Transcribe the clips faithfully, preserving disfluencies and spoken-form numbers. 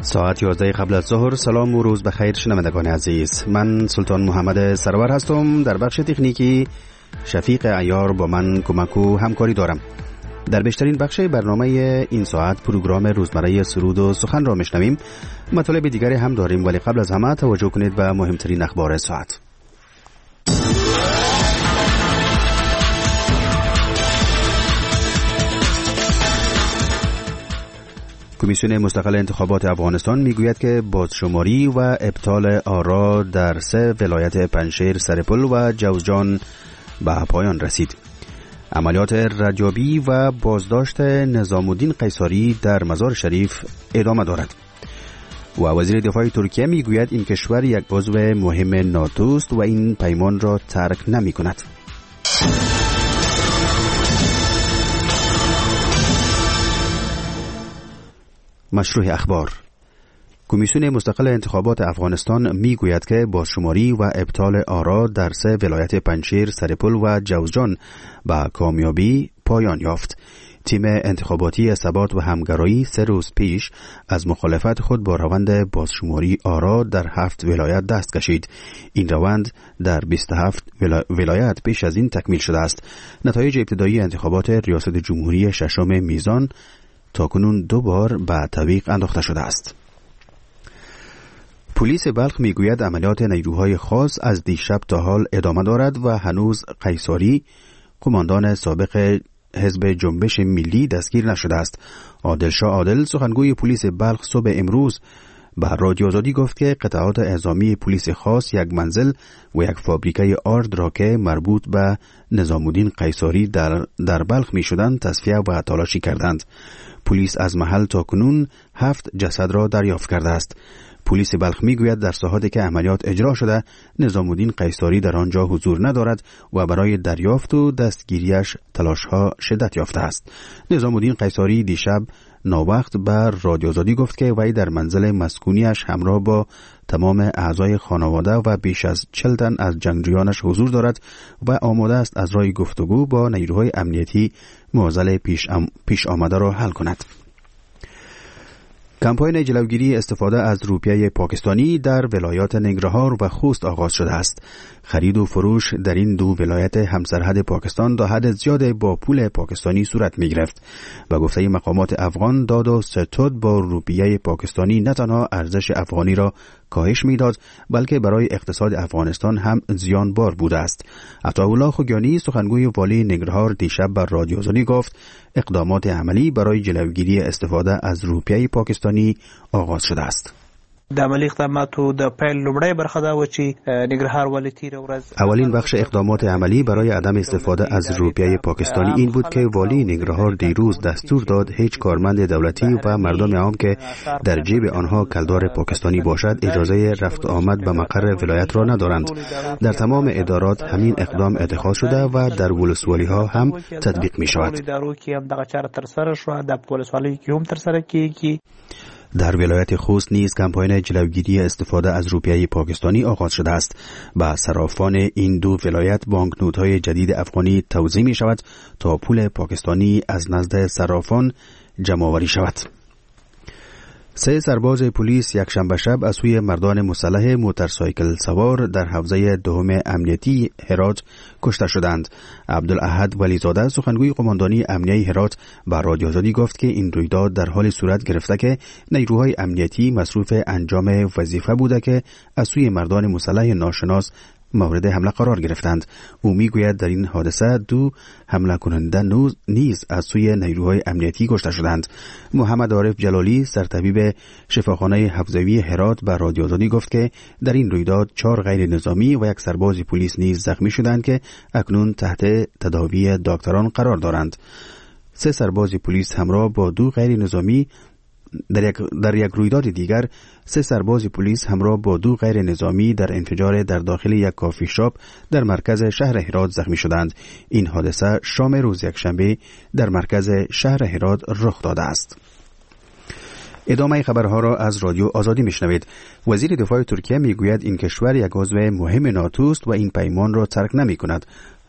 ساعت یازده قبل از ظهر. سلام و روز بخیر شنوندگان عزیز، من سلطان محمد سرور هستم. در بخش تکنیکی شفیق عیار با من کمک و همکاری دارم. در بیشترین بخش برنامه این ساعت پروگرام روزمره سرود و سخن را میشنویم. مطالب دیگری هم داریم، ولی قبل از همه توجه کنید به مهمترین اخبار ساعت. کمیسیون مستقل انتخابات افغانستان میگوید که بازشماری و ابطال آرا در سه ولایت پنجشیر، سرپل و جوزجان به پایان رسید. عملیات ردیابی و بازداشت نظام الدین قیصری در مزار شریف ادامه دارد. و وزیر دفاع ترکیه میگوید این کشور یک عضو مهم ناتو است و این پیمان را ترک نمی کند. مشروع اخبار. کمیسیون مستقل انتخابات افغانستان میگوید که بازشماری و ابطال آرا در سه ولایت پنجشیر، سرپل و جوزجان به کامیابی پایان یافت. تیم انتخاباتی ثبات و همگرایی سه روز پیش از مخالفت خود با روند بازشماری آرا در هفت ولایت دست کشید. این روند در بیست و هفت ولایت پیش از این تکمیل شده است. نتایج ابتدایی انتخابات ریاست جمهوری ششم میزان تاکنون دو بار به تعویق انداخته شده است. پلیس بلخ میگوید عملیات نیروهای خاص از دیشب تا حال ادامه دارد و هنوز قیصری، قماندان سابق حزب جنبش ملی، دستگیر نشده است. عادلشاه عادل، سخنگوی پلیس بلخ، صبح امروز به رادیو آزادی گفت که قطعات اعزامی پلیس خاص یک منزل و یک فابریکه آرد را که مربوط به نظام الدین قیصری در, در بلخ می شدند تصفیه و تلاشی کردند. پلیس از محل تاکنون هفت جسد را دریافت کرده است. پلیس بلخ میگوید در ساحاتی که عملیات اجرا شده نظام الدین قیصری در آنجا حضور ندارد و برای دریافت و دستگیریش تلاش‌ها شدت یافته است. نظام الدین قیصری دیشب ناوقت بر رادیو آزادی گفت که وی در منزل مسکونیش همراه با تمام اعضای خانواده و بیش از چهل تن از جنگجویانش حضور دارد و آماده است از راه گفتگو با نیروهای امنیتی معضل پیش, ام... پیش آمده را حل کند. کمپاین جلوگیری استفاده از روپیه پاکستانی در ولایات ننگرهار و خوست آغاز شده است. خرید و فروش در این دو ولایت همسرحد پاکستان تا حد زیاد با پول پاکستانی صورت می گرفت. به گفته مقامات افغان، داد و ستد با روپیه پاکستانی نه تنها ارزش افغانی را کاهش میداد بلکه برای اقتصاد افغانستان هم زیانبار بوده است. عطاالله خوگیانی، سخنگوی والی ننگرهار، دیشب بر رادیو آزادی گفت اقدامات عملی برای جلوگیری استفاده از روپیه پاکستانی آغاز شده است. د عملی اقداماتو د پیل لومړی برخه دا و چې ننګرهار والي تیر ورځ اولین بخش اقدامات عملی برای عدم استفاده از روپیه پاکستانی این بود که والی ننګرهار دیروز دستور داد هیچ کارمند دولتی و مردم عام که در جیب آنها کلدار پاکستانی باشد اجازه رفت آمد به مقر ولایت را ندارند. در تمام ادارات همین اقدام اتخاذ شده و در ولسوالی ها هم تطبیق می شود. در ولایت خوست نیز کمپاین جلوگیری استفاده از روپیه پاکستانی آغاز شده است. به صرافان این دو ولایت بانکنوت‌های جدید افغانی توزیع می شود تا پول پاکستانی از نزد صرافان جمع‌آوری شود. سه سرباز پلیس یک شنبه شب از سوی مردان مسلح موتورسایکل سوار در حوزه دوم امنیتی هرات کشته شدند. عبدالاحد ولیزاده، سخنگوی قماندانی امنیتی هرات، به رادیو آزادی گفت که این رویداد در حال صورت گرفته که نیروهای امنیتی مصروف انجام وظیفه بوده که از سوی مردان مسلح ناشناس مورد حمله قرار گرفتند. او میگوید در این حادثه دو حمله کننده نیز از سوی نیروهای امنیتی کشته شدند. محمد عارف جلالی، سرطبیب شفاخانه حفظوی هرات، به رادیو آزادی گفت که در این رویداد چهار غیر نظامی و یک سرباز پلیس نیز زخمی شدند که اکنون تحت تداوی دکتران قرار دارند. سه سرباز پلیس همراه با دو غیر نظامی در یک, در یک رویداد دیگر سه سرباز پلیس همراه با دو غیر نظامی در انفجار در داخل یک کافی شاپ در مرکز شهر هرات زخمی شدند. این حادثه شام روز یکشنبه در مرکز شهر هرات رخ داده است. ادامه خبرها را از رادیو آزادی میشنوید. وزیر دفاع ترکیه میگوید این کشور یک عضو مهم ناتو است و این پیمان را ترک نمی کند.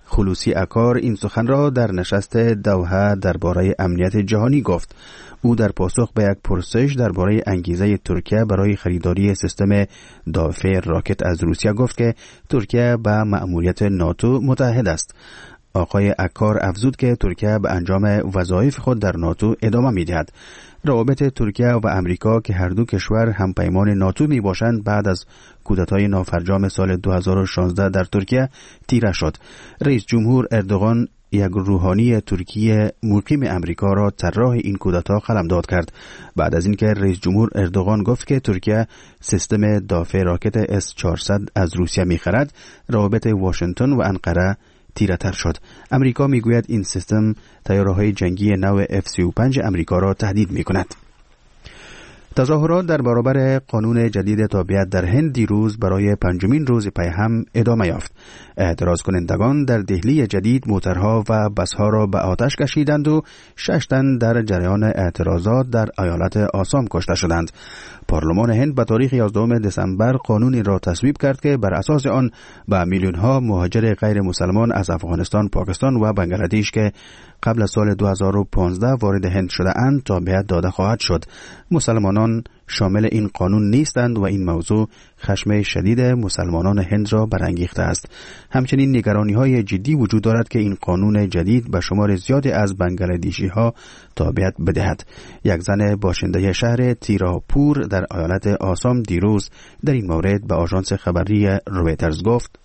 خلوصی اکار این سخن را در نشست دوحه درباره امنیت جهانی گفت. او در پاسخ به یک پرسش درباره انگیزه ترکیه برای خریداری سیستم دافع راکت از روسیه گفت که ترکیه به مأموریت ناتو متحد است. آقای اکار افزود که ترکیه به انجام وظایف خود در ناتو ادامه می‌دهد. روابط ترکیه و امریکا که هر دو کشور همپیمان ناتو می باشند بعد از کودتای نافرجام سال دو هزار و شانزده در ترکیه تیره شد. رئیس جمهور اردوغان یک روحانی ترکیه مقیم امریکا را طراح این کودتا قلمداد کرد. بعد از اینکه رئیس جمهور اردوغان گفت که ترکیه سیستم دافع راکت اس چهارصد از روسیه می‌خرد، روابط واشنگتن و انقره تیره تر شد. امریکا میگوید این سیستم طیاره‌های جنگی نو اف سی و پنج امریکا را تهدید میکند. تظاهرات در برابر قانون جدید تابعیت در هند دیروز برای پنجمین روز پی هم ادامه یافت. اعتراض کنندگان در دهلی جدید موترها و بسها را به آتش کشیدند و شش تن در جریان اعتراضات در ایالت آسام کشته شدند. پارلمان هند به تاریخ یازدهم دسامبر قانونی را تصویب کرد که بر اساس آن به میلیون‌ها مهاجر غیر مسلمان از افغانستان، پاکستان و بنگلادش که قبل از سال دو هزار و پانزده وارد هند شده اند تابعیت داده خواهد شد. مسلمانان شامل این قانون نیستند و این موضوع خشم شدید مسلمانان هند را برانگیخته است. همچنین نگرانی‌های جدی وجود دارد که این قانون جدید به شمار زیادی از بنگلادشی‌ها تابعیت بدهد. یک زن باشنده شهر تیراپور در ایالت آسام دیروز در این مورد به آژانس خبری رویترز گفت: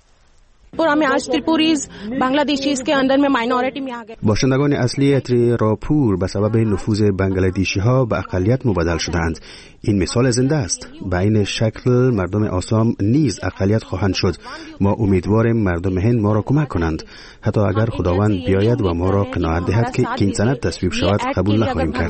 باشندگان اصلی تریراپور به سبب نفوذ بنگلادشی ها به اقلیت مبدل شدند. این مثال زنده است. به این شکل مردم آسام نیز اقلیت خواهند شد. ما امیدواریم مردم هند ما را کمک کنند. حتی اگر خداوند بیاید و ما را قناعت دهد که این سند تصویب شود قبول نخواهیم کرد.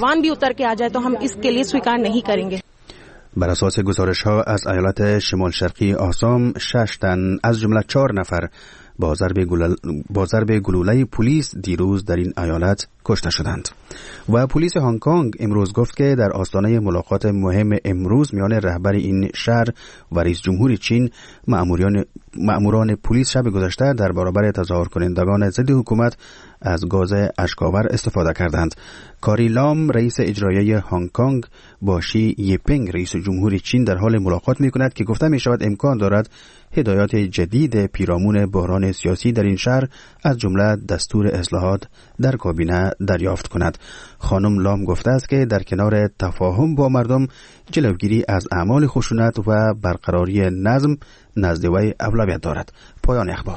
بر اساس گزارش‌ها از ایالت شمال شرقی آسام، شش تن از جمله چهار نفر با ضرب گلوله با ضرب گلوله پلیس دیروز در این ایالت کشته شدند. و پلیس هنگ کنگ امروز گفت که در آستانه ملاقات مهم امروز میان رهبر این شهر و رئیس جمهور چین، مأموران مأموران پلیس شب گذشته در برابر تظاهر کنندگان ضد حکومت از گاز اشک‌آور استفاده کردند. کاری لام رئیس اجرایی هنگ کنگ با شی یپینگ رئیس جمهور چین در حال ملاقات می‌کند که گفته می‌شود امکان دارد هدایات جدید پیرامون بحران سیاسی در این شهر از جمله دستور اصلاحات در کابینه دریافت کند. خانم لام گفته است که در کنار تفاهم با مردم، جلوگیری از اعمال خشونت و برقراری نظم نزد وی اولویت دارد. پایان اخبار.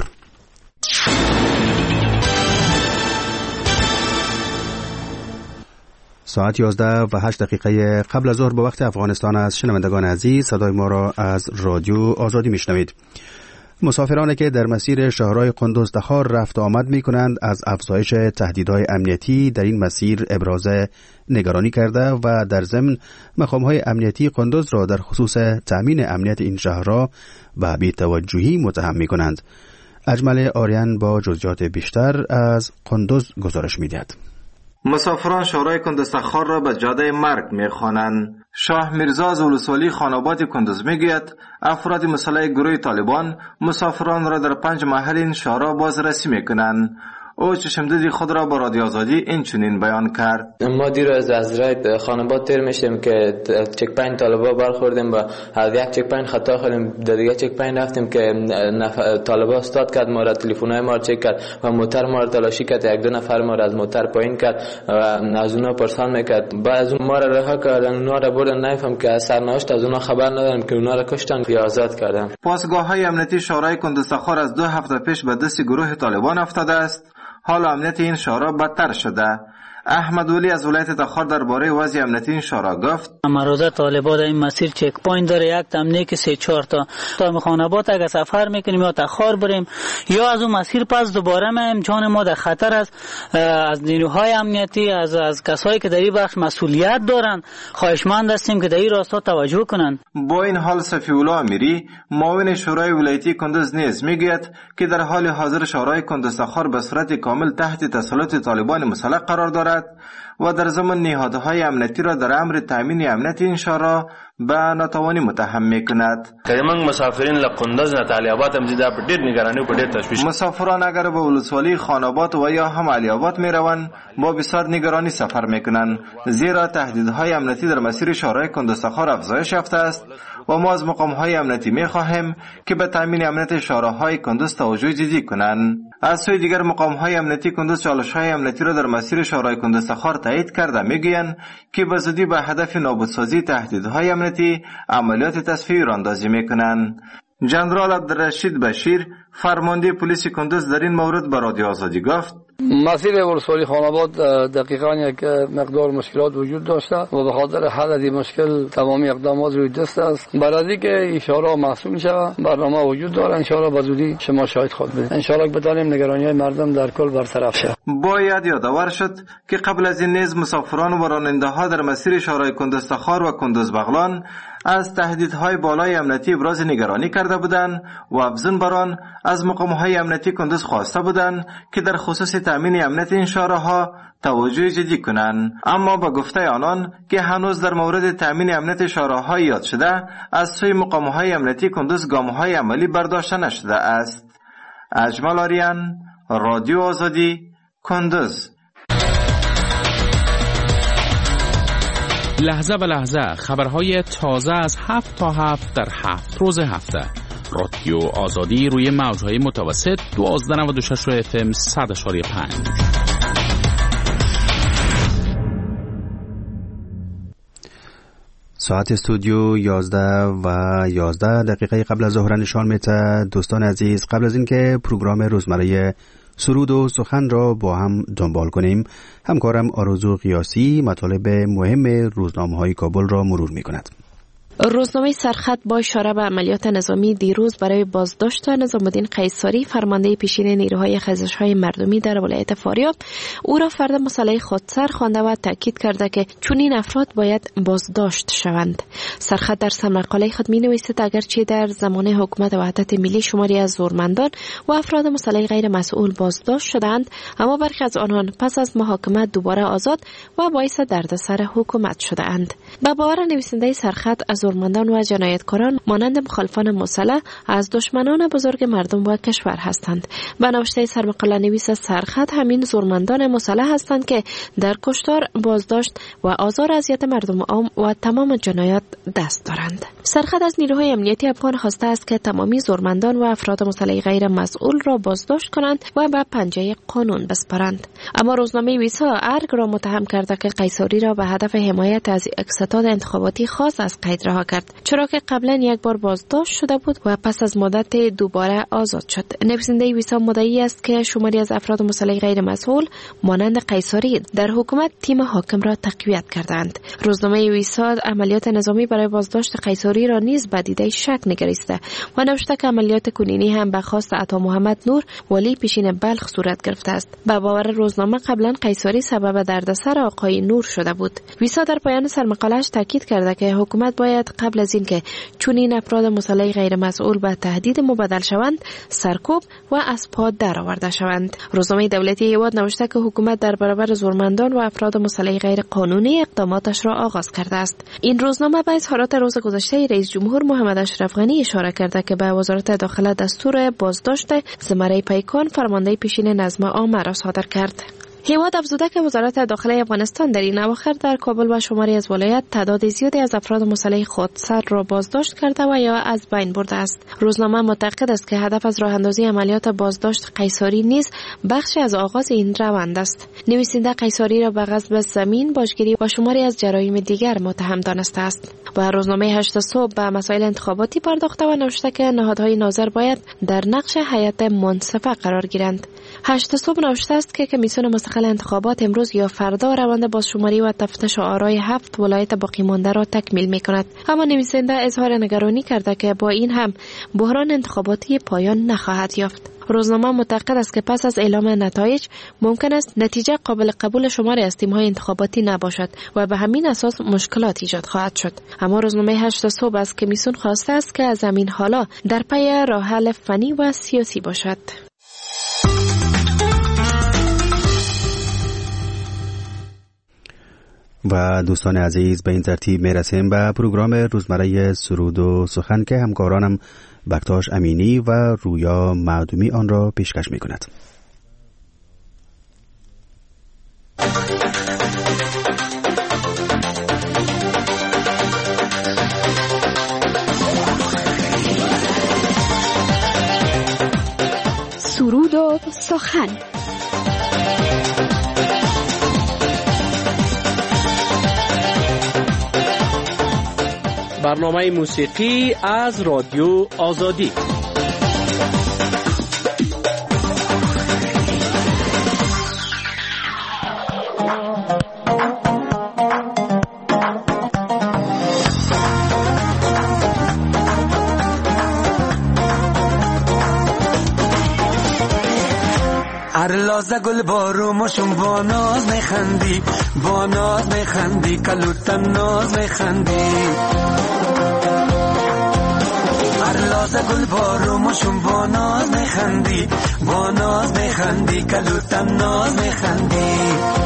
ساعت یازده و هشت دقیقه قبل از ظهر به وقت افغانستان است. شنوندگان عزیز، صدای ما را از رادیو آزادی میشنوید. مسافرانی که در مسیر شهرهای قندوز تخار رفت آمد می کنند از افزایش تهدیدهای امنیتی در این مسیر ابراز نگرانی کرده و در ضمن مقامهای امنیتی قندوز را در خصوص تأمین امنیت این شهرها به بی‌توجهی متهم می کنند. اجمل آریان با جزئیات بیشتر از قندوز گزارش می دهد. مسافران شهرهای کندوز تخار را به جاده مرگ می‌خوانند. شاه میرزا از ولسوالی خاناباد کندوز میگوید افراد مسلح گروه طالبان مسافران را در پنج محل این شهرها بازرسی میکنند. او چشمدید خود را با رادیو آزادی این چنین بیان کرد: ما دیروز از راه خاناباد تیر میشیم که چک پاین طالبا برخوردیم و از یک چک پاین خطا خوردیم، در دیگه چک پاین رفتیم که طالبا استاد کرد، ما را تلفن‌های ما را چک کرد و موتر ما را تلاشی کرد. یک دو نفر ما را از موتر پایین کرد و از اونها پرسان میکرد. بعد از اون ما را رها کردن، اونها را بردن. نمیفهم که از سرنوشت از اونها خبر ندارم که اونها را کشتن یا آزاد کردن. پاسگاه‌های امنیتی شهرهای کندوز تخار از دو هفته پیش به دست گروه طالبان افتاده است. حال امنیت این شهرها بدتر شده. احمد ولی از ولایت تخار درباره وضع امنیتی این شهرها گفت: امروزه طالبان در این مسیر چک پوینت داره، یک تمنی که سه چهار تا تا خاناباد اگه سفر میکنیم یا تخار بریم یا از اون مسیر پس دوباره میایم، جان ما در خطر است. از نیروهای امنیتی، از از کسایی که در این بخش مسئولیت دارن خواهشمند هستیم که در این راستا توجه کنن. با این حال صفی الله امیری معاون شورای ولایتی کندوز نیز میگوید که در حال حاضر شورای کندوز تخار به صورت کامل تحت تسلط طالبان مسلح قرار دارد شود و در ضمن نهادهای امنیتی را در امر تامین امنیت این شورا به ناتوانی متهم میکند. کریمنگ مسافرین لقندز نتالیابات هم دیده پر دیر نگرانی و پر دیر تشویش. مسافران اگر به ولسوالی خانابات و یا هم علیابات میروند با بسیار نگرانی سفر میکنند، زیرا تهدیدهای امنیتی در مسیر شورای کندستخار افزایش یافته است و ما از مقامهای امنیتی میخواهیم که به تامین امنیت شوراهای کندز توجه جدی کنند. از سوی دیگر مقامهای امنیتی کندز چالش‌های امنیتی را در مسیر شورای کندستخار تایید کرده میگویند که به زودی به هدف نابودسازی تهدیدهای امنیتی عملیات تصفیه راندازی میکنند. جنرال عبدالرشید بشیر فرمانده پلیس کندز در این مورد به رادیو آزادی گفت: مسیر ولسوالی خاناباد دقیقاً یک مقدار مشکلات وجود داشته و به خاطر حل این مشکل تمامی اقدامات روی دست است. برای که این شورا محسوم شود برنامه وجود داره، ان شاءالله به زودی شما شاهد خود بودید. ان شاءالله بتوانیم نگرانی‌های مردم در کل برطرف شود. باید یادآور شد که قبل از این نیز مسافران و راننده‌ها در مسیر شورای کندستخار و کندز بغلان از تهدیدهای بالای امنیتی ابراز نگرانی کرده بودند و افزون بر آن از مقام‌های امنیتی کندز خواسته بودند که در خصوص تامین امنیت این شوراها توجه جدی کنند، اما با گفته آنان که هنوز در مورد تامین امنیت شوراها یاد شده از سوی مقام‌های امنیتی کندز گام‌های عملی برداشته نشده است. اجمل آریان، رادیو آزادی، کندز. لحظه به لحظه خبرهای تازه از هفت تا هفت در هفت روز هفته. رادیو آزادی روی موجهای متوسط دوازده نود و شش اف ام صد اشاری پنج. ساعت استودیو یازده و یازده دقیقه قبل از ظهر نشان میده. دوستان عزیز، قبل از اینکه پروگرام روزمره سرود و سخن را با هم دنبال کنیم، همکارم آرزو قیاسی مطالب مهم روزنامه‌های کابل را مرور می‌کند. روزنامه سرخط با اشاره به عملیات نظامی دیروز برای بازداشت نظام‌الدین قیصری فرمانده پیشین نیروهای خیزش‌های مردمی در ولایت فاریاب او را فرد مسلح خودسر خوانده و تاکید کرده که چنین افراد باید بازداشت شوند. سرخط در سرمقاله خود می‌نویسد اگرچه در زمان حکومت وحدت ملی شماری از زورمندان و افراد مسلح غیر مسئول بازداشت شدند، اما برخی از آنان پس از محاکمه دوباره آزاد و باعث دردسر حکومت شده‌اند. به باور نویسنده سرخط از زورمندان و جنایتکاران مانند مخالفان مسلح از دشمنان بزرگ مردم و کشور هستند. به نوشته سرمقاله نویس سرخط همین زورمندان مسلح هستند که در کشتار، بازداشت و آزار اذیت مردم عام و تمام جنایات دست دارند. سرخط از نیروهای امنیتی افغان خواسته است که تمامی زورمندان و افراد مسلح غیر مسئول را بازداشت کنند و به پنجه قانون بسپارند. اما روزنامه ویسا ارگ را متهم کرده که قیصری را به هدف حمایت از ستاد انتخاباتی خاص از قید رها کرد، چرا که قبلا یک بار بازداشت شده بود و پس از مدت دوباره آزاد شد. نویسنده ویسا مدعی است که شماری از افراد مسلح غیر مسئول مانند قیصری در حکومت تیم حاکم را تقویت کردند. روزنامه ویسا عملیات نظامی برای بازداشت قیصری را نیز به دیده شک نگریسته و نوشته که عملیات کنینی هم به خواست عطا محمد نور ولی پیشین بلخ صورت گرفته است. به باور روزنامه قبلا قیصری سبب دردسر آقای نور شده بود. ویسا در پایان سرمقاله‌اش تاکید کرده که حکومت باید قبل از اینکه چنین افراد مسلح غیر مسئول به تهدید مبدل شوند سرکوب و از پا درآورده شوند. روزنامه دولتی ایواد نوشته که حکومت در برابر زورمندان و افراد مسلح غیر قانونی اقداماتش را آغاز کرده است. این روزنامه به اظهارات روز گذشته رئیس جمهور محمد اشرف غنی اشاره کرده که به وزارت داخله دستور بازداشت زمره پیکان فرمانده پیشین نظم عامه را صادر کرد. هیواد افزوده که وزارت داخله افغانستان در این اواخر در کابل و شماری از ولایات تعداد زیادی از افراد مسلح خودسر را بازداشت کرده و یا از بین برده است. روزنامه معتقد است که هدف از راه اندازی عملیات بازداشت قیصری نیز بخشی از آغاز این روند است. نویسنده قیصری را به غصب زمین، باجگیری و شماری از جرایم دیگر متهم دانسته است. و روزنامه هشت صبح به مسائل انتخاباتی پرداخته و نوشته که نهادهای ناظر باید در نقش هیئت منصفه قرار گیرند. هشت صبح نوشته است که کمیسیون مستقل انتخابات امروز یا فردا روند بازشماری و تفتیش آرای هفت ولایت باقی مانده را تکمیل می کند. اما نویسنده اظهار نگرانی کرده که با این هم بحران انتخاباتی پایان نخواهد یافت. روزنامه معتقد است که پس از اعلام نتایج ممکن است نتیجه قابل قبول شماری از تیم‌های انتخاباتی نباشد و به همین اساس مشکلات ایجاد خواهد شد. اما روزنامه هشت صبح از کمیسیون خواسته است که از همین حالا در پی راه حل فنی و سیاسی باشد. و دوستان عزیز به این ترتیب میرسیم به پروگرام روزمره سرود و سخن که همکارانم بکتاش امینی و رویا معدومی آن را پیشکش می کند. سرود و سخن. برنامه موسیقی از رادیو آزادی. لازه گل بارو مشون با ناز میخندی، با ناز میخندی، کلوتن ناز میخندی. هر لازه گل بارو مشون با ناز میخندی، با ناز میخندی، کلوتن ناز میخندی.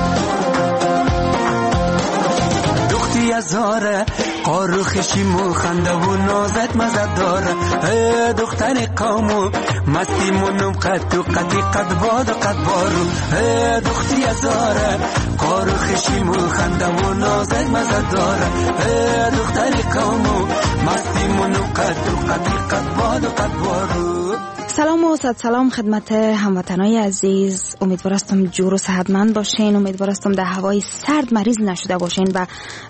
دختی ازاره قارو خشیمو خنده و نازت مزد داره. ای دختر قومو مستی منم قد و قدی قد باد و قد بارو. ای دختی ازاره قارو خشیمو خنده و نازت مزد داره. ای دختر قومو مستی منم قد و قدی قد باد و قد بارو. سلام و صد سلام خدمت هموطنای عزیز. امیدوار هستم جور و صحتمند باشین. امیدوار هستم در هوای سرد مریض نشده باشین و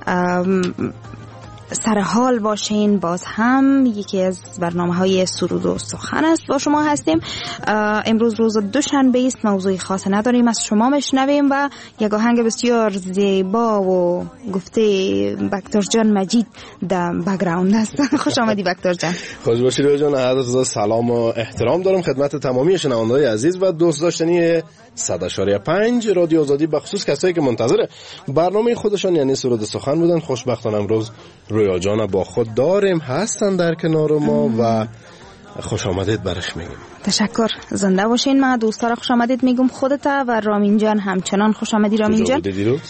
سر حال باشین. باز هم یکی از برنامه‌های سرود و سخن است با شما هستیم. امروز روز دوشنبه است، موضوع خاص نداریم، از شما میشنویم و یک آهنگ بسیار زیبا و گفته بکتاش جان مجید در بک‌گراند است. خوش آمدی بکتاش جان. خوش باشی رویا جان. عرض سلام و احترام دارم خدمت تمامی شنوندگان عزیز و دوست داشتنی صد اشاریه پنج رادیو آزادی، بخصوص کسایی که منتظر برنامه خودشان یعنی سرود سخن بودن. خوشبختانه امروز رویا جان با خود داریم، هستن در کنار ما و خوش آمدید برش میگیم. تشکر، زنده باشین. من دوستا خوش آمدید میگم خودت و رامین جان همچنان خوش آمدی. رامین جان دیروز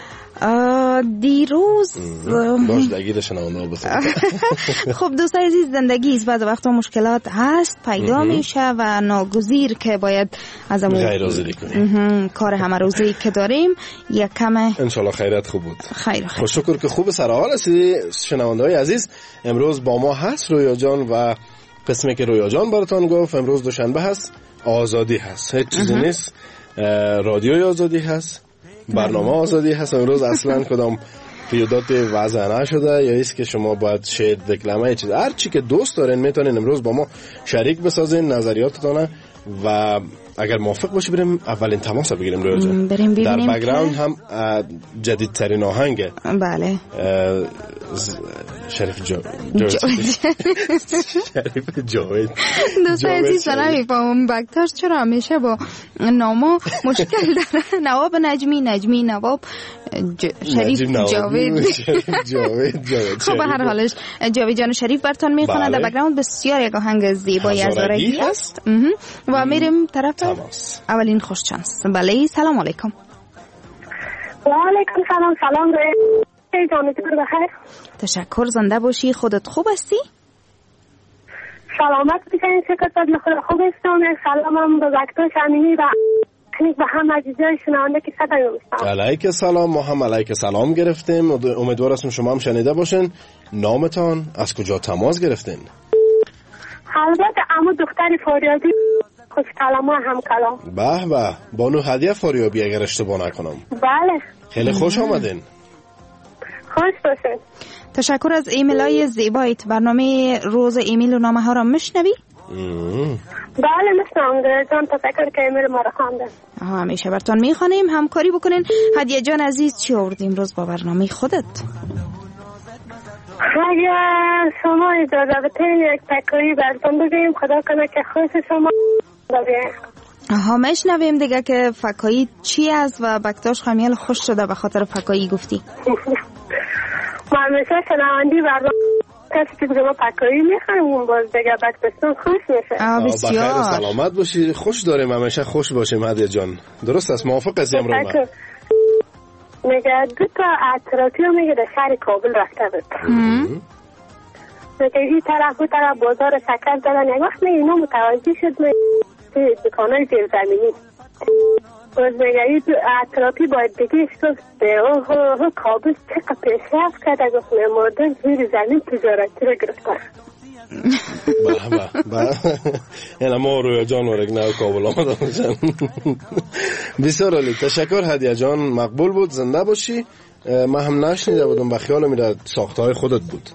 دیروز باش درگیر شنونده بسید. خب دوستای عزیز، زندگی است، بعض وقتا مشکلات هست پیدا میشه و ناگزیر که باید از امون غیر حاضری کنیم. کار همه روزی که داریم یک کمه انشالله خیرت خوب بود. خیر خیر. خوش شکر که خوب سر حال هستی. شنونده های عزیز، امروز با ما هست رویا جان و قسمی که رویا جان براتان گفت امروز دوشنبه هست، آزادی هست، هیچ چیزی نیست. رادیوی آزادی هست، برنامه آزادی هست. امروز اصلا کدام پیودات وضع نشده یا ایست که شما باید شعر، دکلمه، چیز هر چی که دوست دارین میتونین امروز با ما شریک بسازین نظریاتتون و اگر موافق باشی بریم اولین تماس بگیریم رویا جان. بریم ببینیم در بک‌گراند هم جدیدترین آهنگ. بله. شریف جا شریف جاوید. دوستان عزیز نمیفهمم بکتاش چرا همیشه با ناما مشکل داره. نواب نجمی، نجمی نواب، شریف جاوید. جاوید. خب به هر حالش جاوید جان شریف براتون میخونه. در بک‌گراند بسیار یک آهنگ زیبایی از دارگی هست و میریم طرف تماس. اولین خوش چانس. بله سلام علیکم. و علیکم سلام. سلام روی جانتون بخیر. تشکر، زنده باشی. خودت خوب هستی؟ سلامت باشین. شکر خدا خوب هستم. سلامم به بکتاش امینی و به هم عزیزای شنونده که صدای میشنم. علیک سلام. ما هم علیک سلام گرفتیم. امیدوار هستم شما هم شنیده باشین. نامتان، از کجا تماس گرفتین؟ البته عمو دختر فاریابی، خوش کلام و هم کلام. به به، بانو هدیه فاریابی اگر اشتباه نکنم. بله. خیلی خوش آمدین. خوش باشین. تشکر از ایمیلای زیبایت. برنامه روز ایمیل و نامه ها را میشنوی؟ بله میشنوم جان. تشکر که ایمیل ما را خواندن. همیشه براتون میخوانیم، همکاری بکنین. هدیه جان عزیز چی آوردیم روز با برنامه خودت؟ اگر شما اجازه بدین یک تکایی براتون بگیم، خدا کنه که خوش شما بگیم. آها میشنویم دیگه که فکایی چی است و بکتاش خمیل خوش شده به خاطر فکایی گفتی. ما همیشه شنوندی برنامه کسی که بگه ما پکایی میخوایم باز دیگه بکتاستون خوش میشه. آه بسیار. بخیر سلامت باشی. خوش داریم، همیشه خوش باشیم هدیه جان. درست است؟ موافق هستیم رو من؟ میگه دو تا اطرافی رو میگه در شهر کابل رفته بود. میگه این طرف و طرف بازار شکر دادن. یک وقت میگه اینا متوجه شد میگه دکانای زیرزمینی. باز میگه این اطرافی باید بگیش تو اوه کابل چقدر پیشرفت کرده. گفت مردن زیر زمین تجارتی رو گرفتن. بله بله این ما رویا جان ورک نه کابل آمده باشن. بسیار عالی، تشکر هدیه جان، مقبول بود، زنده باشی. من هم نشنیده بودم و خیالم میره ساخته های خودت بود.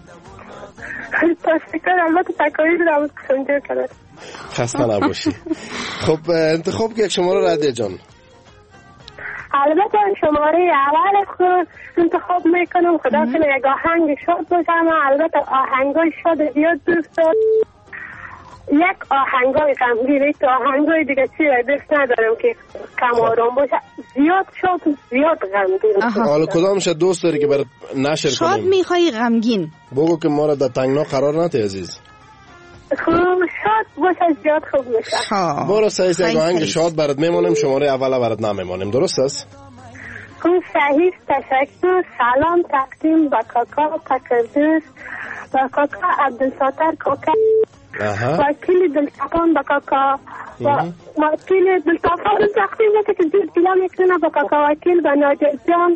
تشکر، البته تکایی دارم که سنجر کرد. خسته نباشی. خب انتخاب که یک شماره هدیه جان. البته شماره اول خود انتخاب میکنم. خدا کنه یک آهنگ شاد باشم. البته آهنگای شاد زیاد دوست دارم. یک آهنگای غمگین، یک آهنگای دیگه چی دوست ندارم که کم آرام باشه. زیاد شاد و زیاد غمگین. حالا کدامش دوست داری که برات نشر کنیم؟ شاد میخوای غمگین؟ بگو که ما را در تنگنا قرار نده عزیز. خوب شاد باشه زیاد خوب میشه. برو سعی یک آهنگ شاد برات میمونیم، شماره اول برات نمیمونیم. درست است؟ خوب صحیح، تشکر. سلام تقدیم با کاکا پکردوس، با کاکا عبدالساتر، کاکا وکیل دلتفان، با کاکا وکیل دلتفان تقدیم بده که زیر گلا میکنه، با کاکا وکیل، با ناجر جان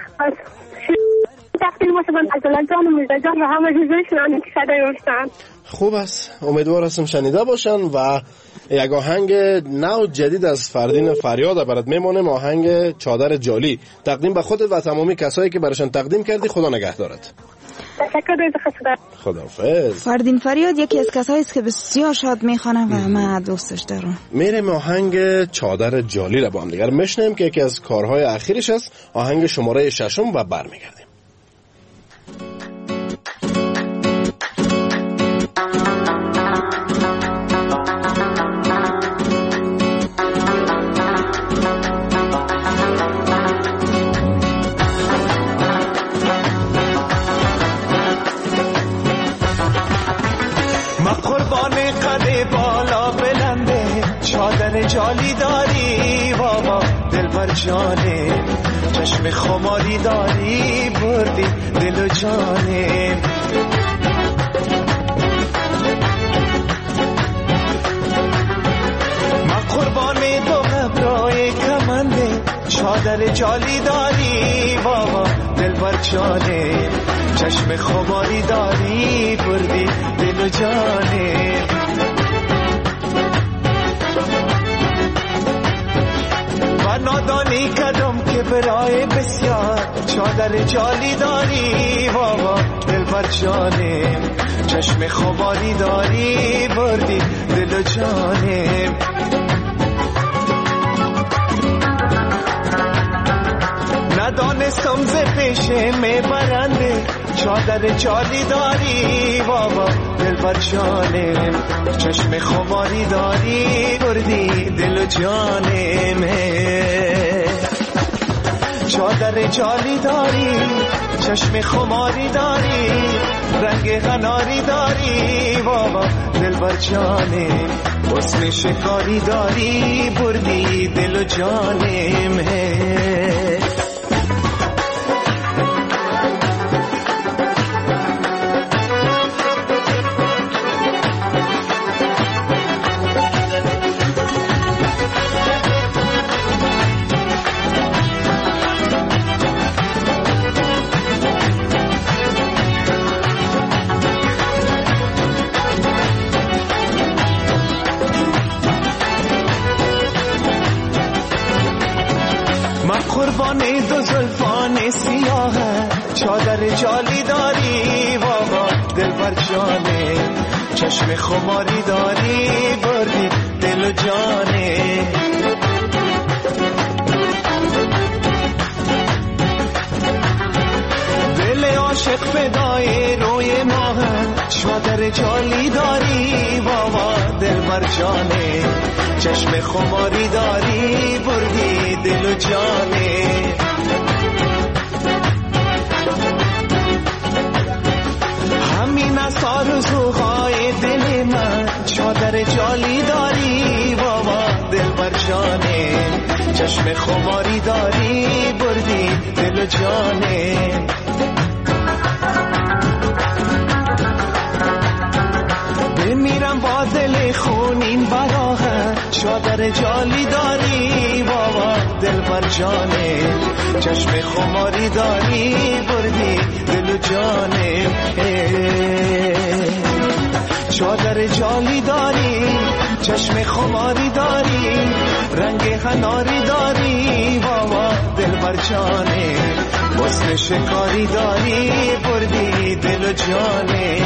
تقدیم باشه، با نزلان جان و میزا جان و همه جزویشون آنی که شده یوشتن. خوب است، امیدوار هستم شنیده باشن. و یک آهنگ نو جدید از فردین فریاد برات میمونم، آهنگ چادر جالی، تقدیم به خودت و تمامی کسایی که براشون تقدیم کردی. خدا نگهدارت. تشکر دوست خدا. خداحافظ. فردین فریاد یکی از کسایی است که بسیار شاد میخوانه و من دوستش دارم. میریم آهنگ چادر جالی را با هم دیگر میشنیم که یکی از کارهای اخیرش است، آهنگ شماره ششم، و برمیگردیم. چادر جالی داری بابا دلبر جانه، چشم خماری داری بردی دل و جانه. من قربان دو قبرای کمنده، چادر جالی داری بابا دلبر جانه، چشم خماری داری بردی دل و جانه. نادانی کدم که برای بسیار، چادر جالی داری بابا دلبر جانه، چشم خماری داری بردی دل و جانه. ندانستم ز پیشه میبرنده، چادر جالی داری بابا دلبر جانه، چشم خماری داری بردی دل و جانه. چادر جالی داری، چشم خماری داری، رنگ غناری داری بابا دلبر جانه، حسن شکاری داری بردی دل و جانه. دو زلفان سیاه، چادر جالی داری بابا دلبر جانه، چشم خماری داری بردی دل و جانه. دل عاشق فدای روی ماه، چادر جالی داری بابا دلبر جانه، چشم خماری داری بردی دل و جانه. همین از آرزوهای دل من، چادر جالی داری بابا دلبر جانه، چشم خماری داری بردی دل و جانه. بمیرم با دل خونین براغه چادر جالی داری بابا دل بر جانه. چشم خماری داری بردی دل و جانه. چادر جالی داری چشم خماری داری رنگ حناری داری بابا دل بر جانه. حسن شکاری داری بردی دل و جانه.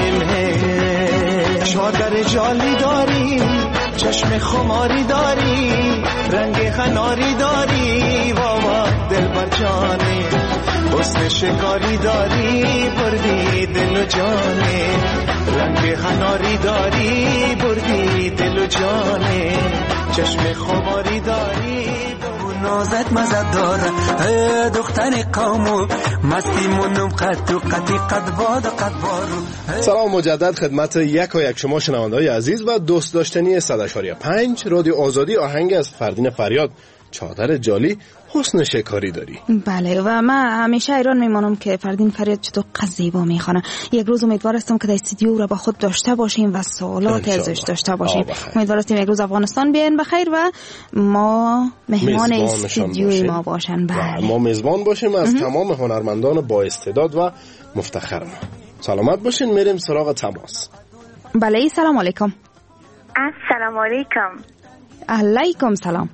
چادر جالی داری چشم خماری داری رنگ حناری داری بابا دل بر جانه. حسن شکاری داری بردی دل و جانه. رنگ حناری داری بردی دل و جانه. چشم خماری داری نازت مزد داره دختر قومو مستی منم قد و قدی قد باد و قد بارو. سلام مجدد خدمت یک و یک شما شنونده‌های عزیز و دوست داشتنی صد و هشت پنج رادیو آزادی. آهنگ از فردین فریاد چادر جالی حسن شکاری داری. بله و من همیشه ایران میمانم که فردین فریاد چطور قزیبا میخوانه. یک روز امیدوار هستم که در استودیو را با خود داشته باشیم و سوالاتی ازش داشته باشیم. امیدوار هستیم یک روز افغانستان بیاین بخیر و ما مهمان استودیوی ما باشن. بله ما میزبان باشیم از تمام هنرمندان با استعداد و مفتخر ما. سلامت باشین. میریم سراغ تماس. بله سلام علیکم. السلام علیکم. علیکم سلام.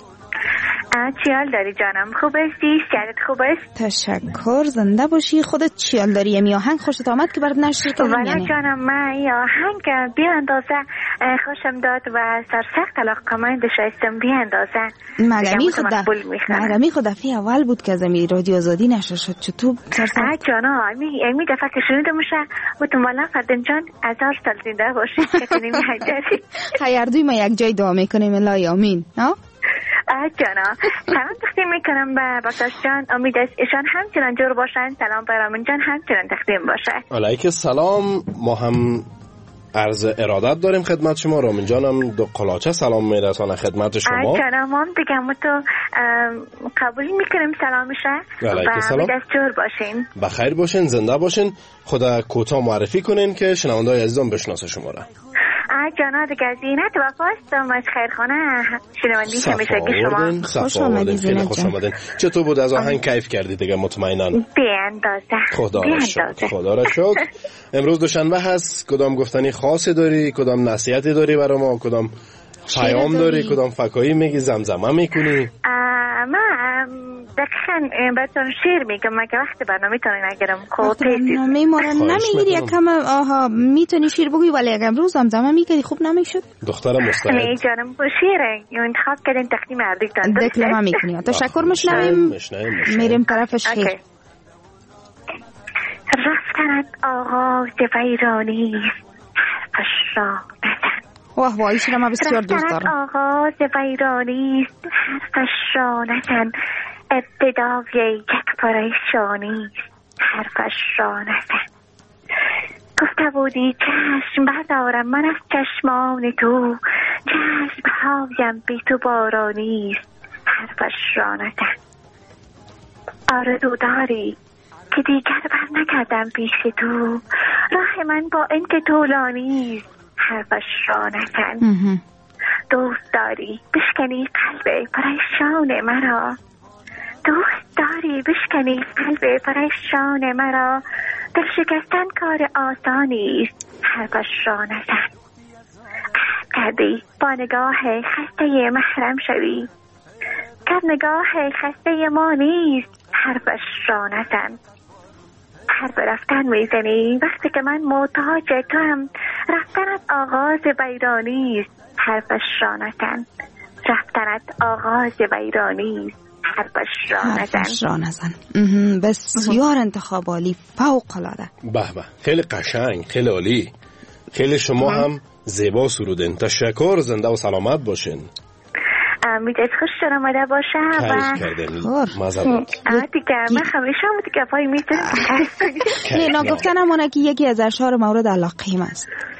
چی حال داری جانم؟ خوب هستی؟ سیادت خوب است؟ تشکر. زنده باشی. خودت چی حال داری؟ یمی آهنگ خوشت آمد که برات نشر کردم؟ والا جانم من این آهنگ بی اندازه خوشم داد و سرسخت علاقه‌مند شایستم بی اندازه. مگمی خود مگمی خود دفعه اول بود که از امی رادیو آزادی نشر شد. چطور سرسخت؟ جانا امی امی دفعه که شنیده میشه متمالا فردین جان هزار سال زنده باشی که کنیم حیدری. خیردوی ما یک جای دعا میکنیم الهی آمین. ها؟ جانا سلام تقدیم میکنم به بکتاش جان. امید است ایشان همچنان جور باشن. سلام به رامین جان همچنان تقدیم باشه. علیک سلام. ما هم عرض ارادت داریم خدمت شما. رامین جان هم دو قلاچه سلام میرسانه خدمت شما. جانا ما هم دیگه هم تو قبول میکنیم سلامشه و امید است جور باشین. بخیر باشین. زنده باشین. خدا کوتاه معرفی کنین که شنونده‌های عزیزان بشناسه شما را. جانا دیگه زینت وفاستم از خیرخانه شنوندی همیشه که شما خوش آمدین. خیلی خوش آمدین. چطور بود از آهنگ کیف کردی دیگه؟ مطمئناً بی اندازه. خدا را شکر. خدا را شکر. امروز دوشنبه هست. کدام گفتنی خاصی داری؟ کدام نصیحتی داری برای ما؟ کدام پیام داری؟ کدام فکایی میگی؟ زمزمه میکنی؟ من دقیقاً براتون شعر میگم مگه وقت برنامه تونین نگیرم خب برنامه ما رو نمیگیری یکم. آها میتونی شعر بگوی ولی اگه امروز زمزمه میکردی خوب نمیشد. دختر مستعد. نه جانم شعر انتخاب کردین تقدیم اردیتان دکلمه میکنی. تشکر. میشنویم میریم طرف شعر. رفتنت آغاز ویرانی حرفش را نزن. واه واه ایش را ما بسیار دوست دارم. رفتنت آغاز ویرانی حرفش را نزن. ابتدای یک پریشانی حرفش را نزن. گفته بودی چشم بردارم من از چشمان تو. چشم هایم بی تو بارانیست حرفش را نزن. آرزو داری که دیگر بر نکردم پیش تو. راه من با این که طولانیست حرفش را نزن. دوست داری بشکنی قلب پریشان مرا. دوست داری بشکنی قلب پریشان مرا. دل شکستن کار آسانی است حرفش را نزن. کردی با نگاه خسته محرم شوی. که نگاه خسته ما نیست حرفش را نزن. حرف رفتن میزنی وقتی که من محتاج تو هم. رفتنت آغاز ویرانی است حرفش را نزن. رفتنت آغاز ویرانی است حرفش را نزن. حرفش را نزن. بسیار انتخاب عالی. فوق العاده. به به خیلی قشنگ. خیلی عالی. خیلی شما هم زیبا سرودین. تشکر. زنده و سلامت باشین. امیدت خوش شد آمده باشه و مزدد دیگه من همیشه هم دیگه پای میتونم نه نگفتن همونه که یکی از اشعار مورد علاقه هم است.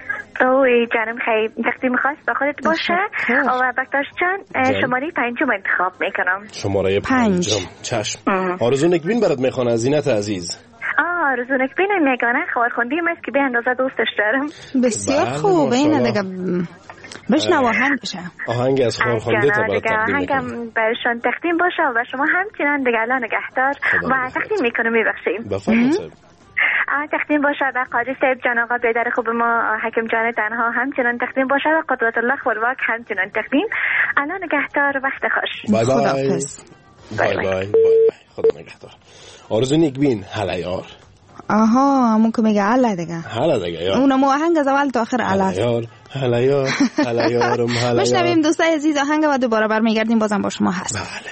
اوه جانم خیلی تقدیم خاص با خودت باشه و بکتاش چند شماره پنجم انتخاب میکنم. شماره پنجم چشم. آرزو نکبین برات میخوانه زینت عزیز. آه آرزو نکبین میگانه خبرخوندی است که به اندازه دوستش دارم. بسیار خوب. این دیگه بشنو آهنگ بشه. آهنگ از خبرخوندی تا برات تقدیم میکنم. آهنگم برشان تقدیم باشه و شما همچنان دیگه الان نگهدار و تقدیم میکنم. میبخشیم. بفرمایید. تقدیم باشه به قاضی صاحب جان آقا بیدر خوب ما حکم جان تنها همچنان تقدیم باشه و قدرت الله خلواک همچنان تقدیم. الان نگهدار وقت خوش. بای بای. بای بای. بای خدا نگهدار. آرزو نکبین هلیار. آها همون که میگه هلا دیگه. هلا دیگه یار. اونم آهنگ از اول تا آخر هلا. هلیار هلیار هلیارم هلیار. بشنویم دوستای عزیز آهنگ و دوباره برمیگردیم بازم با شما هست. بله.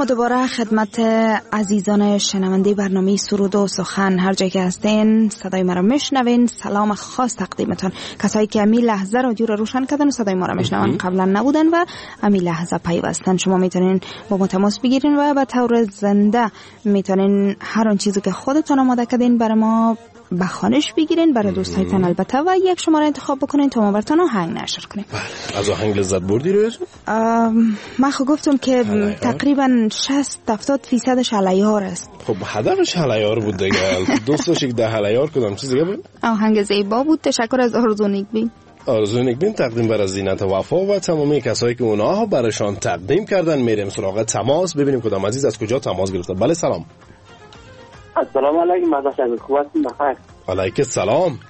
دوباره خدمت عزیزان شنونده برنامه سرود و سخن هر جای که هستین صدای ما را میشنوین. سلام خاص تقدیمتان کسایی که امی لحظه رادیو را روشن کردن و صدای ما را میشنون قبلا نبودن و امی لحظه پیوستن. شما میتونین با ما تماس بگیرین و به طور زنده میتونین هر آن چیزی که خودتون آماده کردین برای ما به خوانش بگیرین برای دوستایتان البته و یک شماره انتخاب بکنین تا ما براتون آهنگ نشر کنیم. بله. از آهنگ لذت بردی روی جون؟ من خب گفتم که تقریبا شصت هفتاد فیصدش هلیار است. خب هدفش هلیار بود دیگه. دوستاش یک ده هلیار کدام چیز دیگه بود؟ آهنگ زیبا بود. تشکر از آرزو نیکبین. آرزو نیکبین تقدیم بر زینت وفا و تمامی کسایی که اونها براشان تقدیم کردن. میریم سراغ تماس ببینیم کدام عزیز از کجا تماس گرفته. بله سلام. السلام علیکم. مدام خوب هستین؟ بخیر. علیکم السلام.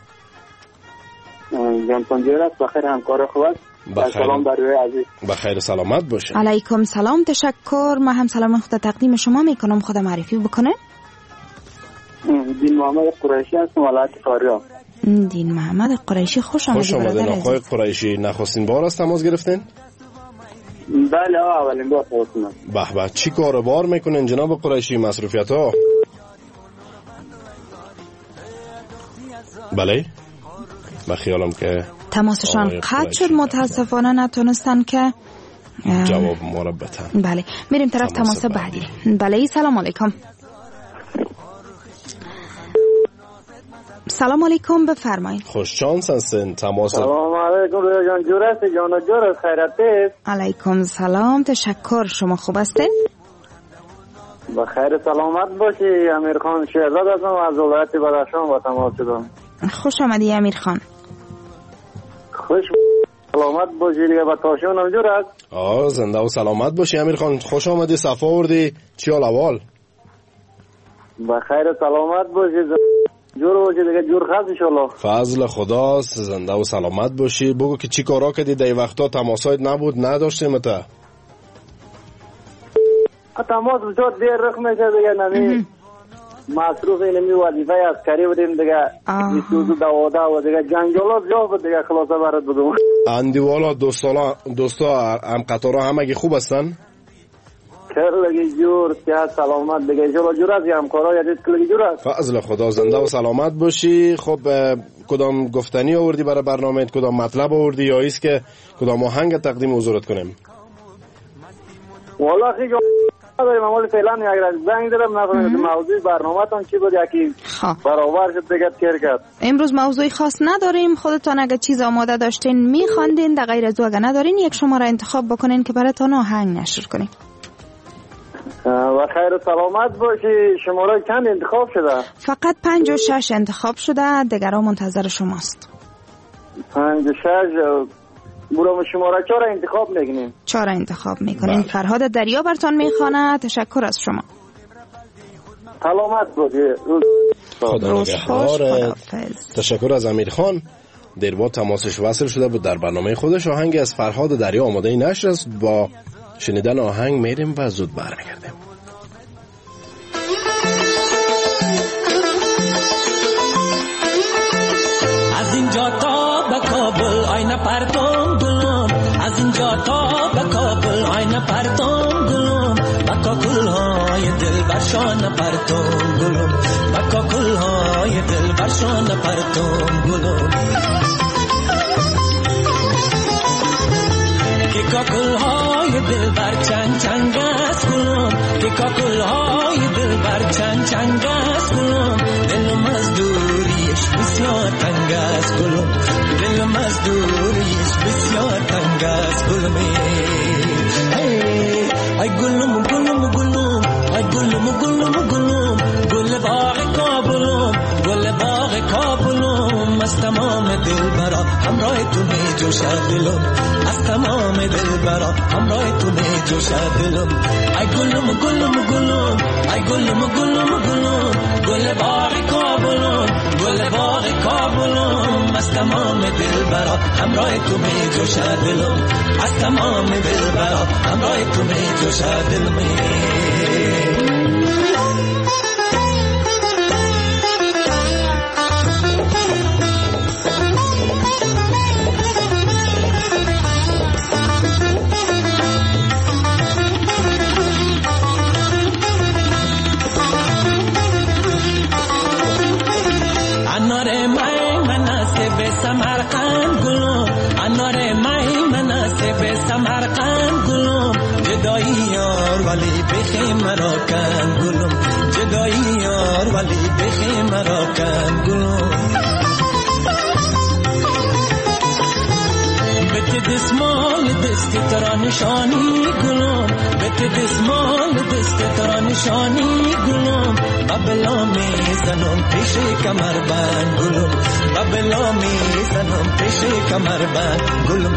جان پنجره است. بخیر. همکار خوب است. سلام بر روی عزیز. بخیر سلامت باشه. علیکم سلام. تشکر. من هم سلام خود تقدیم شما میکنم. خدا معرفی بکنه. دین محمد قریشی هستم ولایت فاریاب. دین محمد قریشی خوش آمدید. خوش آمدید آقای قریشی. نخستین بار است تماس گرفتین؟ بله اولین بار تماس گرفتم. به به. چی کاروبار میکنین جناب قریشی؟ مصروفیت ها؟ بله من خیالم که تماسشان قطع شد. متاسفانه نتونستن که جواب ما را بدن. بله میریم طرف تماس, تماس بعدی. بله سلام علیکم. سلام علیکم بفرمایید. خوش شانس هستین. تماس سلام علیکم رویا جان. جور است جان جور است. خیرت است. علیکم سلام. تشکر. شما خوب هستین؟ بخیر سلامت باشی. امیر خان شهزاد هستم از ولایت بدخشان با تماس شدم. خوش آمدی امیر خان. خوش سلامت باشی دیگه. با تاشون هم جور است. آه زنده و سلامت باشی امیر خان. خوش آمدی. صفا آوردی. چی حال احوال؟ بخیر سلامت باشی. جور باشی دیگه. جور خاص ان شاء الله. فضل خداست. زنده و سلامت باشی. بگو که چی کارا کردی در وقتا تماسات نبود نداشتیم تا تماس بجات دیر رخ میشه دیگه. نمی مصروف اینمی وظیفه عسکری بودیم دیگه. بیستوزو دواده و دیگه جنگالات جا بود دیگه. خلاصه برد بودم. اندیوالا دوستا دوستا هم قطارا همگی خوب هستن؟ کرلگی جور سیاد سلامت دیگه. انشالله جور است. همکارا یادید کلگی جور است. فضل خدا. زنده و سلامت باشی. خب کدام گفتنی آوردی برای برنامه؟ کدام مطلب آوردی یا ایست که کدام آهنگ تقدیم حضورت کنیم؟ والا خیلی داریم امال فعلا یک زنگ دارم نفهمیدم موضوع برنامه‌تون چی بود یکی برابر شد دیگه تیر کرد. امروز موضوعی خاص نداریم. خودتون اگه چیز آماده داشتین میخواندین. در غیر از او اگه ندارین یک شماره انتخاب بکنین که براتون آهنگ نشر کنیم. و خیر سلامت باشی. شماره چند انتخاب شده؟ فقط پنج و شش انتخاب شده. دیگرها منتظر شماست. پنج و شش برام شماره چهار انتخاب میکنیم. چهار انتخاب میکنیم. فرهاد دریا براتون میخوانه. تشکر از شما. سلامت باشی. خدا نگهدارت. تشکر از امیر خان. در با تماسش وصل شده بود در برنامه خودش. آهنگی از فرهاد دریا آماده نشر است. با شنیدن آهنگ میریم و زود برمیگردیم. از اینجا تا به کابل آینه پرتم گلم. از اینجا تا به کابل آینه پرتم گلم. بکا کلهای دل برشان پرتم گلم. بکا کلهای دل برشان پرتم گلم. که کاکلهای دل بر چنگ چنگ است گلم. که کاکلهای دل بر چنگ چنگ است گلم. دلم از دوریش بسیار تنگ است گلم. دلم از دوریش بسیار تنگ است گلم. ای گلم گلم گلم. ای گلم گلم گلم. گل باغ کابلم. گل باغ کابلم. از تمام دل برا همراه تو می جوشد دلم. از تمام دل برا همراه تو می جوشد دلم. ای گلم گلم گلم. ای گلم گلم گلم. گل باغ کابلم. گل باغ کابلم. از تمام دل برا همراه تو می جوشد دلم. از تمام دل برا همراه تو می جوشد دلم. برقم گلم جدایی یار ولی بخی مرا کن گلم جدایی یار ولی بخی مرا کن گلم بت دسمال دست ترا نشانی گلم بت دسمال دست ترا نشانی گلم ببلا می زنم پیش کمر بند گلم ببلا می زنم پیش کمر بند گلم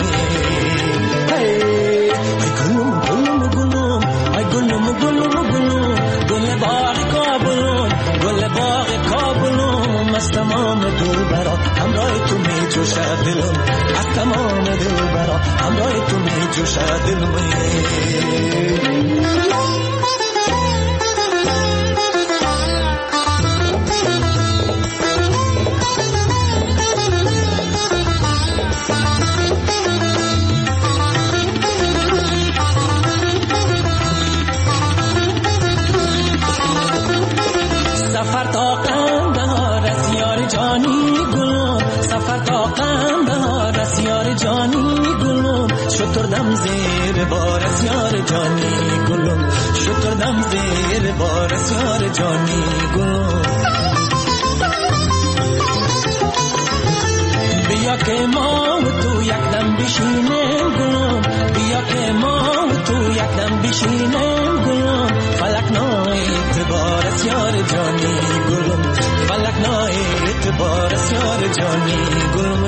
ای گلم گلم گلم ای گلم گلم گلم گل باغ کابلم گل باغ کابلم از تمام دل برا همراه تو می جوشد دلم از تمام دل برا همراه تو می جوشد دلم سفر تا قندهار از یار جانی گلم سفر تا قندهار از یار جانی گلم شتردم زیر بار از یار جانی گلم شتردم زیر بار از یار جانی گلم بیا که ما و تو یک دم بشینیم گلم بیا که ما و تو یک دم بشینیم گلم فلک نای اعتبار از یار جانی گلم فلک نای اعتبار از یار جانی گلم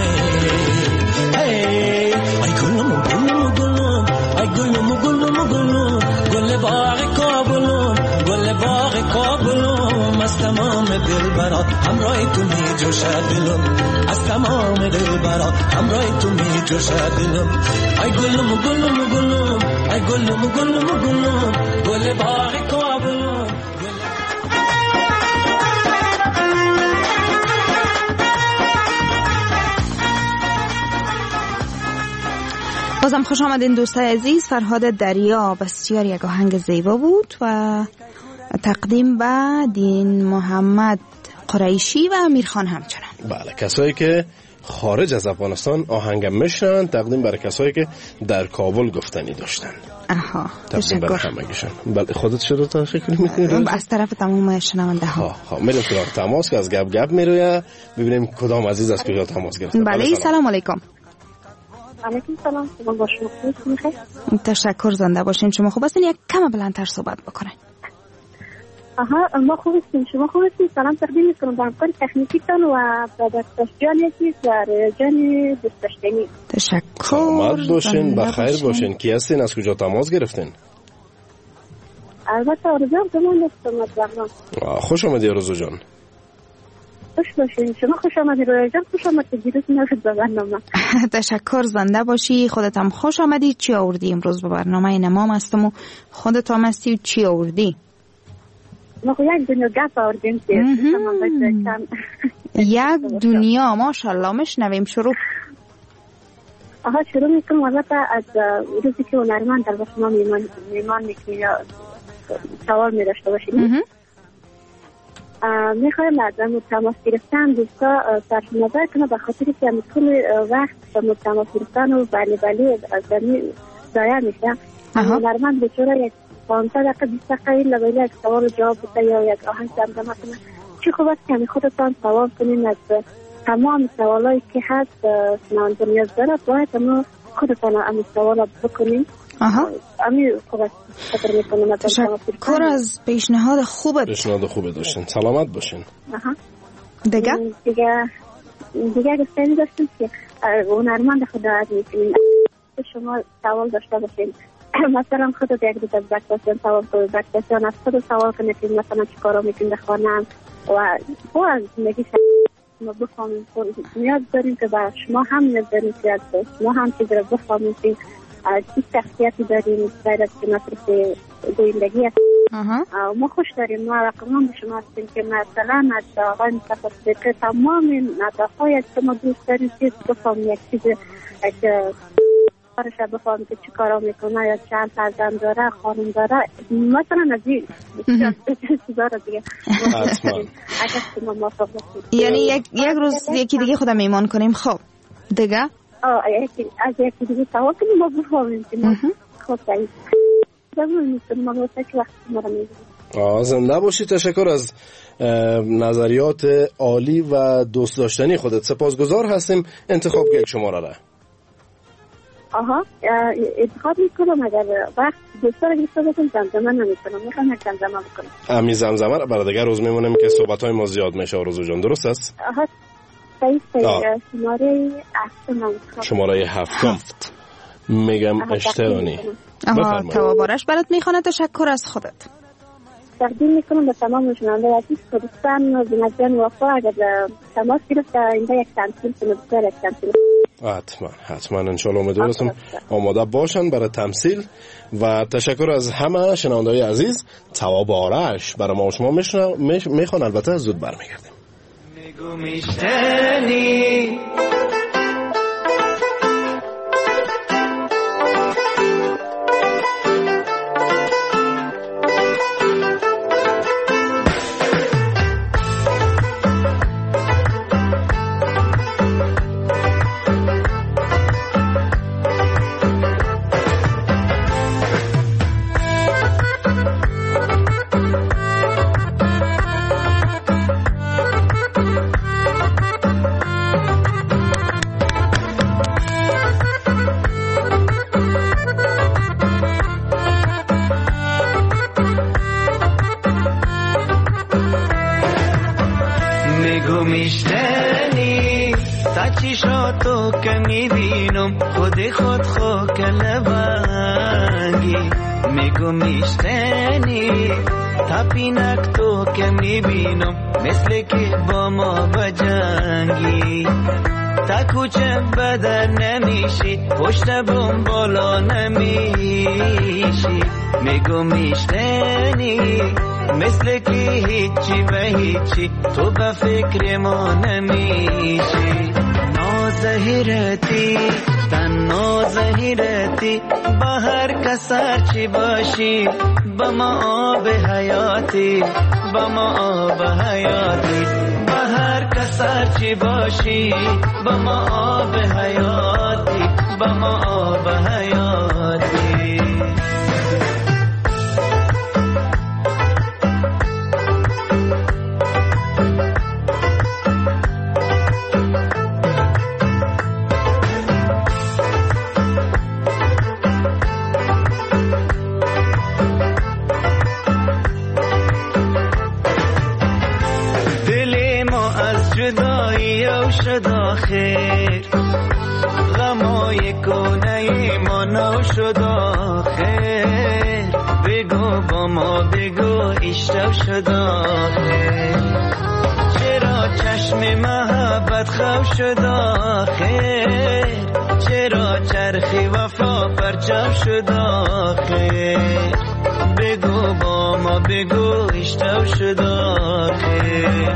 ای ای گلم گلم گلم ای گلم گلم گلم گل باغ کابلم گل باغ کابلم از تمام دل برا همراه تو می جوشد دلم از تمام دل برا همراه تو می جوشد دلم ای گلم گلم گلم ای گلم گلم گلم گل باغ کابلم بازم خوش آمدین دوستای عزیز. فرهاد دریا بسیار یک آهنگ زیبا بود و تقدیم به دین محمد قریشی و امیرخان همچنان. بله، کسایی که خارج از افغانستان آهنگ میشنن تقدیم برای کسایی که در کابل گفتنی داشتن. آها، تقدیم برای همگیشون. بله، خودت چرا تا فکر می‌کنی؟ از طرف تمام شنونده ها. ها ها میریم سراغ تماس که از گپ گپ میروه ببینیم کدام عزیز از کجا تماس گرفته. بله، سلام علیکم. علیکم سلام. شما با شما خوبید؟ تشکر، زنده باشین. شما خوب هستین؟ یک کم بلندتر صحبت بکنین. آها، ما خوب هستیم. شما خوب هستید؟ سلام تقدیم می‌کنم به همکار تکنیکیتان و به دستجان عزیز و جان دوست داشتنی. تشکر. سلامت باشین، بخیر باشین. کی هستین؟ از کجا تماس گرفتین؟ البته آرزو زمان هستم مطلقا. خوش آمدی آرزو جان. خوش باشین. شما خوش آمدی رویا جان. خوش آمدی دیروز نشد به برنامه. تشکر، زنده باشی. خودت هم خوش آمدی. چی آوردی امروز به برنامه؟ این امام هستم و خودت هم هستی. چی آوردی؟ ما یک دنیا گپ آوردیم که یک دنیا. ماشاءالله، مشنویم. شروع. آها، شروع میکنم. البته از روزی که هنرمند در شما میمان میمان میکنی یا سوال میداشته باشیم. میخوایم از تماس گرفتن دوستا سرشنظر کنم به خاطری که کل وقت به تماس گرفتن و بلی بلی از دمی ضایع میشه. هنرمند به طور یک پانزده دقیقه بیست دقیقه این لبایل یک سوال جواب بده یا یک آهنگ دمدمه کنه. چی خوب است که خودتان سوال کنین از تمام سوالایی که هست شنونده نیاز داره باید اما خودتان هم سوال بکنین. آها، امیر خوب است. تشکر از پیشنهاد خوبت. پیشنهاد خوبه داشتین. سلامت باشین. آها. دیگه دیگه دیگه گفتنی داشتیم که هنرمند خود از میکنین شما سوال داشته باشین. مثلا خودت یک دوتا بکتاسیان سوال کنید، بکتاسیان از خود سوال کنید که مثلا چی کارا میکنید بخوانم و با از زندگی شما بخوانیم. نیاز داریم که با شما هم نیاز داریم که از شما هم چیز را بخوانیم که چی شخصیتی داریم باید از که مصرف زندگی هست. ما خوش داریم. ما رقمان به شما هستیم که مثلا از آقای مصطفی صدیقی تمام نداخهای از شما دوست داریم که بخوانیم یک چیز که کارش بفهم که چی کارا میکنه یا چند فرزند داره، خانم داره، مثلا از این چیزا رو دیگه یعنی یک یک روز یکی دیگه خودم ایمان کنیم. خب دیگه آه یکی از یکی دیگه سوال کنیم با بفهمیم که ما خود داریم زمان میتونیم ما باید که وقت ما رو میدونیم. زنده باشی. تشکر از نظریات عالی و دوست داشتنی خودت. سپاسگزار هستیم. انتخاب یک شماره را. آها انتخاب میکنم اگر وقت دوست را گرفته بکنم زمزمه نمیکنم. میخوام یک زمزمه بکنم. امی زمزمه را برای دیگر روز میمونیم که صحبت های ما زیاد میشه. آرزو جان درست است؟ آها صحیح صحیح. شماره هفتم. شماره هفتم میگم اشترانی. آها توابارش برات میخوانه. تشکر از خودت. تقدیم میکنم به تمام شنونده عزیز که دوستان بینندگان وفا اگر تماس گرفت اینجا یک تمثیل کنه بسیار یک تمثیل حتما حتما انشالله امیدوارم آماده باشن برای تمثیل. و تشکر از همه شنونده‌های عزیز. تواب آرش برای ما و شما میخوان. البته زود برمیگردیم. میگو میشتنی میشتنی تا چشاتو که میبینم خود خود خو کلبنگی. میگو میشتنی تا پینک تو که میبینم مثل که با ما بجنگی. تا کوچه بدر نمیشی پشت بوم بالا نمیشی. میگو میشتنی مثل که هیچی به هیچی تو به فکر ما نمیشی. نازهیرتی تن نازهیرتی با هر کسر چی باشی با ما آب حیاتی با ما آب حیاتی. با هر کسر چی باشی با ما آب حیاتی با ما آب حیاتی. شد آخر غمای کنه ما نو شد آخر. بگو با ما بگو اشتو شد آخر. چرا چشم محبت خو شد آخر. چرا چرخی وفا پرچم شد آخر. بگو با ما بگو اشتو شد آخر.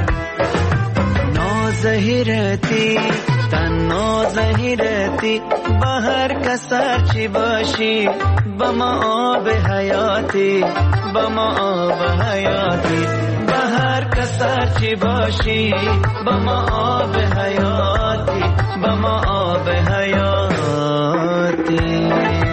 نازهیرتی تن نازهیرتی با هر کسر چی باشی با ما آب حیاتی با ما آب حیاتی. با هر کسر چی باشی با ما آب حیاتی با ما آب حیاتی.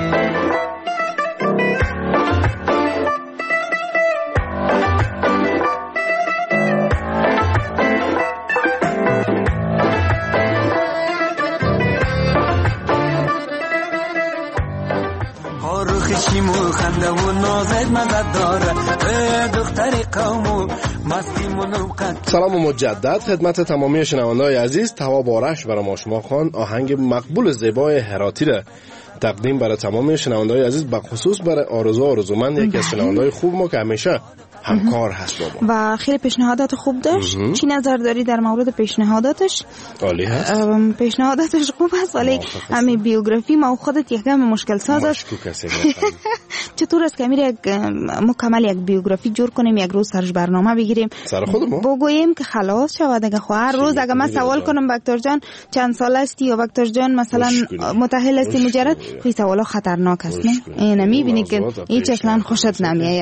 خشیم و خنده و نازت مزد داره دختر قوم مستیمون و قد. سلام مجدد خدمت تمامی شنونده‌های عزیز. تواب آرش برای ما شما خوان آهنگ مقبول زیبای هراتی را تقدیم برای تمامی شنونده‌های عزیز، به خصوص برای آرزو آرزومند، یکی از شنونده‌های خوب ما که همیشه همکار هست با ما و خیلی پیشنهادات خوب داشت. چی نظر داری در مورد پیشنهاداتش؟ عالی هست. پیشنهاداتش خوب است، ولی همین بیوگرافی ما خودت یک کم مشکل ساز است. چطور است که امیر یک مکمل یک بیوگرافی جور کنیم، یک روز سرش برنامه بگیریم سر خودمون بگوییم که خلاص شود. اگه خو هر روز اگه من سوال کنم دکتر جان چند سال هستی یا دکتر جان مثلا متأهل هستی مجرد، این سوالا خطرناک است. نه اینو میبینی که هیچ اصلا خوشت نمیاد.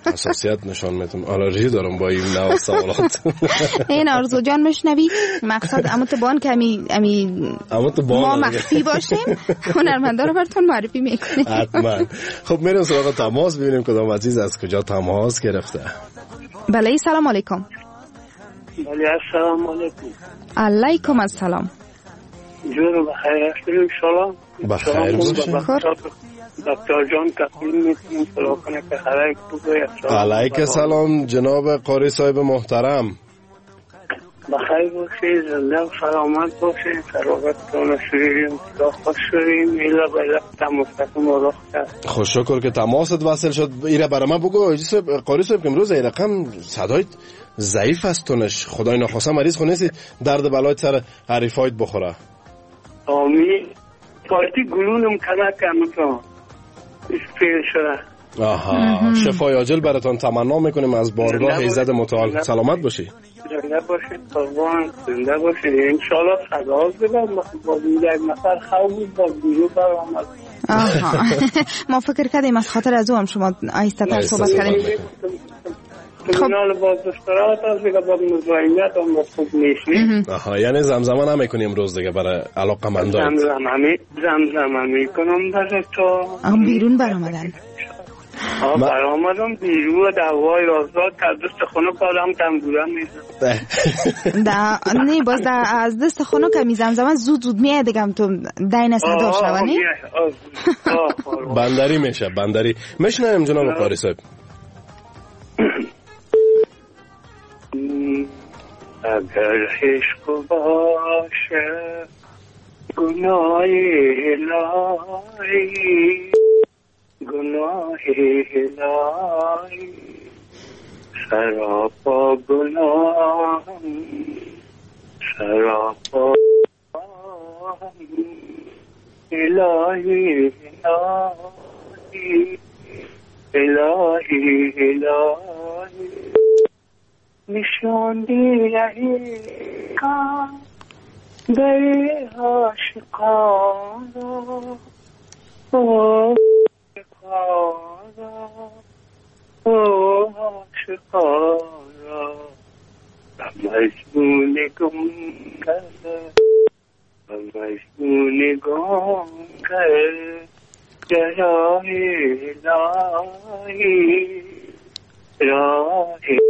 حساسیت نشان میدم، آلرژی دارم با این نوع سوالات. این آرزو جان مشنوی مقصد اموت بان که امی امی ما مخفی باشیم هنرمندا رو براتون معرفی میکنیم. حتما. خب میریم سراغ تماس ببینیم کدام عزیز از کجا تماس گرفته. بله سلام علیکم. بله السلام علیکم. علیکم السلام. جون بخیر هستید سلام. بخیر باشید. دکتر جان تقدیم میکنم سلام کنه که خبر خوبه. علیک سلام جناب قاری صاحب محترم. بخیر باشید، زنده و سلامت باشید، سلامتتون شیرین خدا خوش شدیم. ایلا باید تماستتون رو کرد. خوش شکر که تماست وصل شد. ایره برای من بگو قاری صاحب که امروز این رقم صدایت ضعیف هستونش، خدای نخواسته مریض خونیستی درد بلایت سر حریفایت بخوره. آمین. پارتی گلونم کنه کمتون اسپیل شده. آها شفای عاجل براتون تمنا میکنیم از بارگاه ایزد متعال. سلامت باشی. زنده باشید قربان، زنده باشید. انشالله صداز بدم با یک نفر خواب با بیرو برآمد. آها ما فکر کردیم از خاطر از او هم شما آهسته تر صحبت کردیم. کمونال باز دسترات از دیگه با مزاینت هم خوب میشنیم. آها یعنی زمزمه نمیکنیم روز دیگه برای علاقه مندایت. زمزمه زمزمه میکنم برای تو. هم بیرون برآمدن. آه برآمدم بیرون دوای رازداد که از دست خونه کارم تنبورم میزن. نه باز از دست خونه که میزمزمه زود زود میه دیگم تو دین صدا شوانی. بندری میشه بندری. میشنیم جناب قاری صاحب. اگر عشق باشه گناه الهی، گناه الهی، سراپا گناه، سراپا الهی الهی الهی الهی نشان دی رهی کن بی عاشقانا عاشقانا عاشقانا مجنون گم کرده مجنون گم کرده راه الهی راه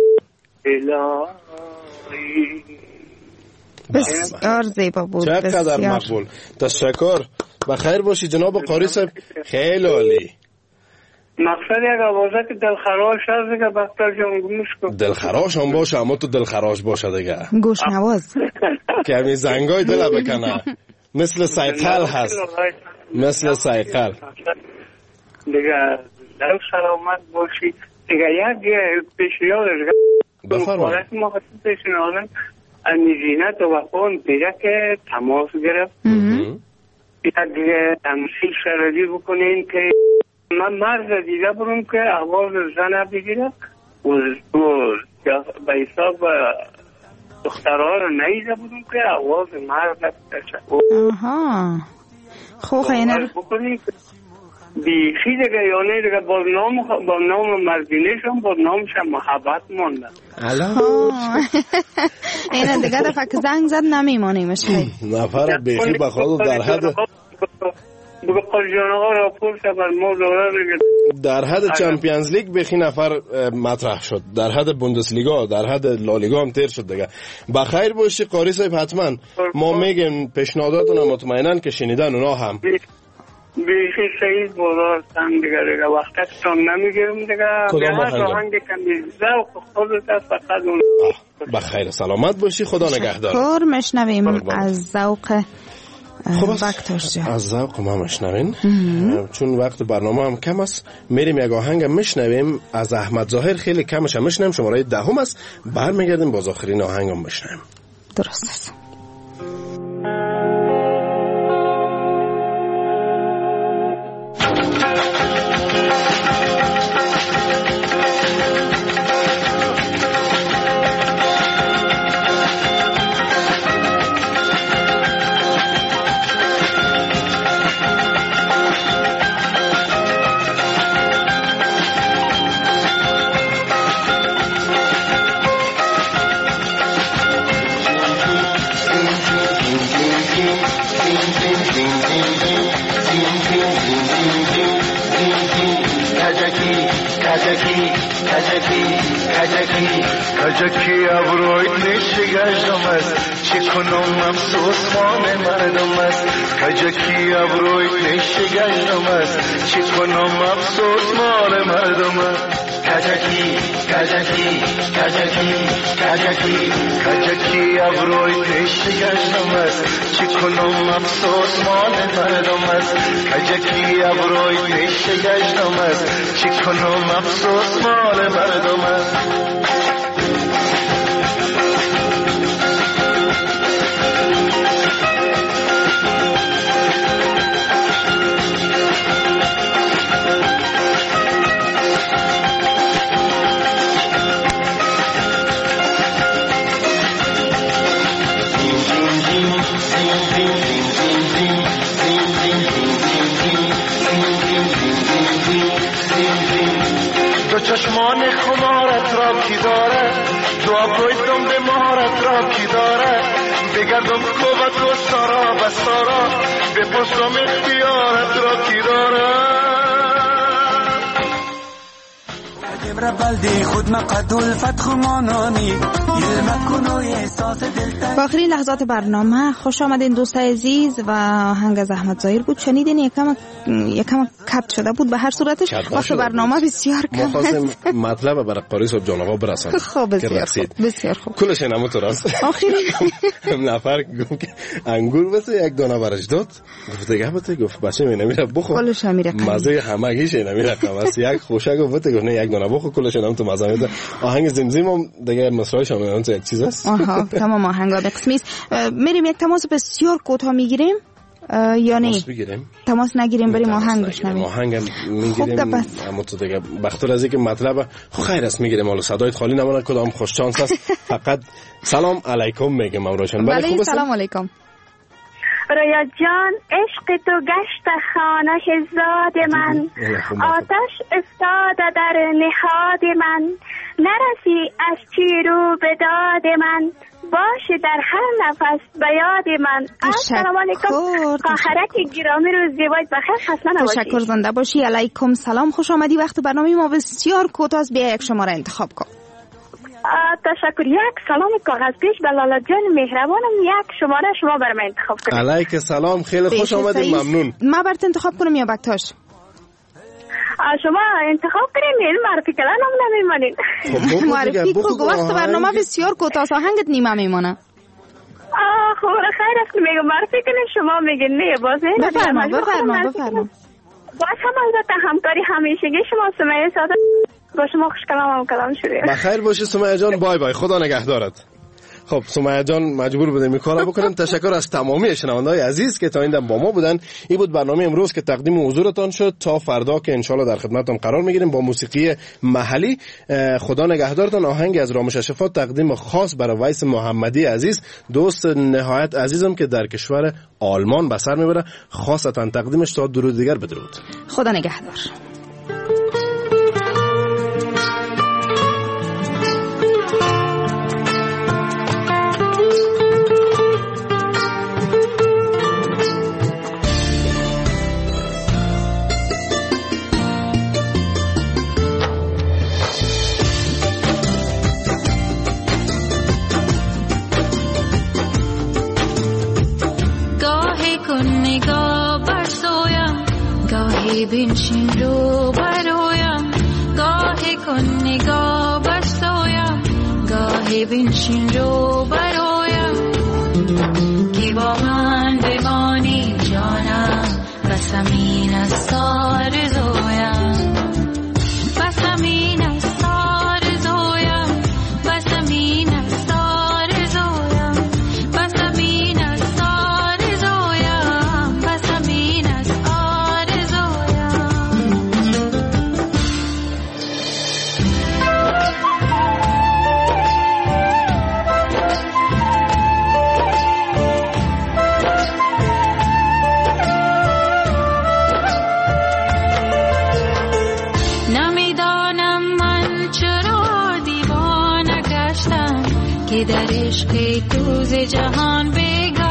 الهی. بسیار زیبا بود. چقدر مقبول. تشکر. بخیر باشی جناب قاری صاحب. خیلی عالی. مقصد یک آوازه که دلخراش هست دیگه بختر جان گوش کن. دلخراش هم باشه اما تو دلخراش باشه دیگه. گوش نواز. که همین زنگای دل بکنه. مثل سایقل هست. مثل سایقل. دیگه در سلامت باشی. دیگه یک پیشنهاد بفرمایید. ما خواستیم پیشنهاد انیزینت و وفان پیدا که تماس گرفت یک تمثیل شرعی بکنین که من مرد دیده برم که آواز زن بگیره و به حساب دخترها رو نیده برم که آواز مرد بشه. آها خوب خیلی بکنین بیخی دیگه یعنی دیگه با نام با نام مردینشون با نامشم محبت مونده. این دیگه دفعه که زنگ زد نمیمانیمش خیلی نفر بیخی بخواد در حد بگه قرجانها را پرسه بر ما دوره در حد چمپیونز لیگ بیخی نفر مطرح شد، در حد بوندسلیگا، در حد لالیگا هم تیر شد دیگه. بخیر باشی قاری صاحب. حتما ما میگیم پیشنهاداتون مطمئنن که شنیدن اونا هم بیشی سعید بودارستن دیگه دیگه وقتتون نمیگیرم دیگه به هر آهنگ کمی ذوق خودت است فقط اون. بخیر سلامت باشی. خدا نگهدار. خور مشنویم از ذوق وقتش جا. از ذوق ما مشنوین چون وقت برنامه هم کم است. میریم یک آهنگ مشنویم از احمد ظاهر. خیلی کمش هم مشنویم. شماره دهم است. برمیگردیم باز آخرین آهنگ هم مشنویم. درست است. کجکی کجکی کجکی کجکی ابروی نشگشتم است چه کنم افسوس مال مردم است کجکی ابروی نشگشتم است چه کنم افسوس مال مردم است کجکی کجکی کجکی کجکی کجکی ابروی نشگشتم است چه کنم افسوس مال مردم است کجکی ابروی نشگشتم است چه کنم افسوس مال مردم است دو چشمان خمارت را کی داره دعا کویدم به مهارت را کی داره بگردم کوبت و سارا و سارا بپرسم اختیارت را کی داره با آخرین لحظات برنامه خوش آمدین دوستای عزیز و آهنگ از احمد ظاهر بود شنیدین یکم یکم کات شده بود به هر صورتش وقت برنامه بسیار کم ما خواستیم مطلب برای قاری صاحب جانبا برسانیم خب بسیار خوب بسیار خوب کلش اینم تو راست آخرین نفر گفت که انگور واسه یک دانه برش داد گفت دیگه بته گفت بچه می نمیره بخور کلش میره مزه همگیش نمیره واسه یک خوشا گفت گفت نه یک دانه بخور کلش اینم تو مزه میده آهنگ زمزم هم دیگه مسرایش هم اون تو یک چیز است آها تمام آهنگا قسمی است میریم یک تماس بسیار کوتاه میگیریم یا نه تماس نگیریم بریم آهنگ بشنویم آهنگ میگیریم اما تو دیگه بخاطر از اینکه مطلب خیر است میگیریم حالا صدایت خالی نمونه کدام خوش شانس است فقط سلام علیکم میگم روشن بله سلام علیکم رویا جان عشق تو گشت خانه زاد من آتش افتاد در نهاد من نرسی از چی رو به داد من باشه در هر نفس به یاد من السلام علیکم خواهرک گرامی رو زیبایت بخیر خسته نباشید تشکر زنده باشی علیکم سلام خوش آمدی وقت برنامه ما بسیار کوتاه است بیا یک شماره انتخاب کن تشکر یک سلام کاغذ پیش به لالا جان مهربانم یک شماره شما برام انتخاب کنید علیک سلام خیلی خوش آمدید ممنون ما برات انتخاب کنم یا بکتاش شما انتخاب کنین این معرفی کردن هم نمیمانین معرفی کو وقت برنامه بسیار کوتاه آهنگت نیمه میمونه آه خب خیر است میگم معرفی کنین شما میگین نه باز نه بفرما بفرما بفرما باز هم البته همکاری همیشگی شما سمیه ساده با شما خوش کلام هم کلام شده بخیر باشی سمیه جان بای بای خدا نگهدارت خب سمیه جان مجبور بودیم این کارا بکنیم تشکر از تمامی شنونده‌های عزیز که تا این دم با ما بودن این بود برنامه امروز که تقدیم حضورتان شد تا فردا که انشالله در خدمتتان قرار میگیریم با موسیقی محلی خدا نگهدارتان آهنگ از رامش اشرفات تقدیم خاص برای ویس محمدی عزیز دوست نهایت عزیزم که در کشور آلمان به سر میبره خاصتا تقدیمش تا درود دیگر بدرود خدا نگهدار بنشین رو برایم گاهی کن نگاه برسایم گاهی بنشین رو برایم که با من بمانی جانم بسم این است آرزویم بسم این است آرزویم بسم این است آرزویم بسم این است آرزویم بسم این است که در عشق تو ز جهان بگم